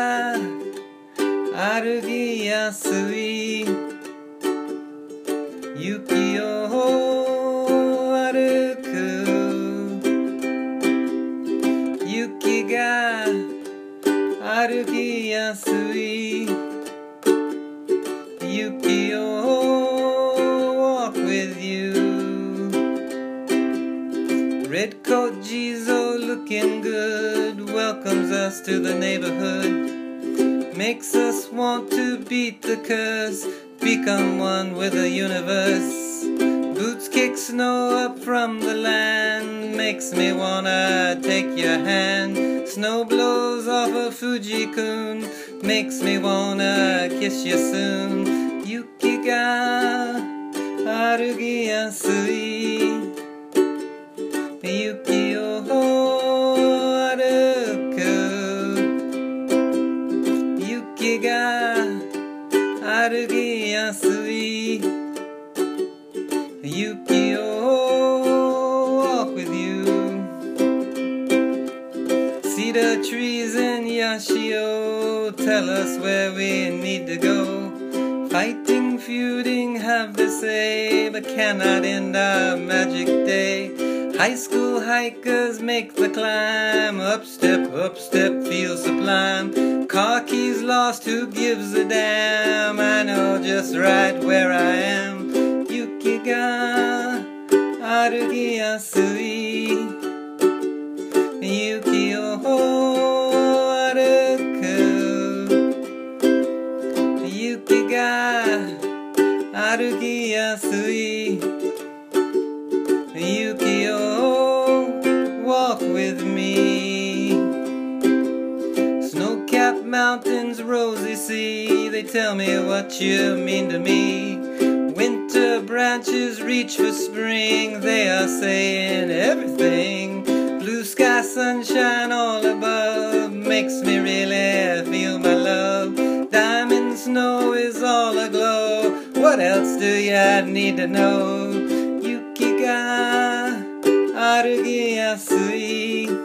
が歩きやすい雪を歩く雪が歩きやすい雪を walk with you Red coat Jizo looking good welcomes us to the neighborhood Makes us want to beat the curse Become one with the universe Boots kick snow up from the land Makes me wanna take your hand Snow blows off of Fuji-kun Makes me wanna kiss you soon Yuki ga aruki yasui Yuki o aruku Yuki ga aruki yasui Yuki o walk with you Cedar trees in Yashio tell us where we need to go Fighting, feuding, have to say But cannot end our magic day High school hikers make the climb Up step, feel sublime Car keys lost, who gives a damn I know just right where I am Yuki ga aruki yasui Yuki o aruku Yuki ga aruki yasui Yuki o walk with me Snow-capped mountains, rosy sea They tell me what you mean to me Winter branches reach for spring They are saying everything Blue sky, sunshine all above Makes me really feel my love Diamond snow is all aglow What else do ya need to know Yuki ga aruki yasui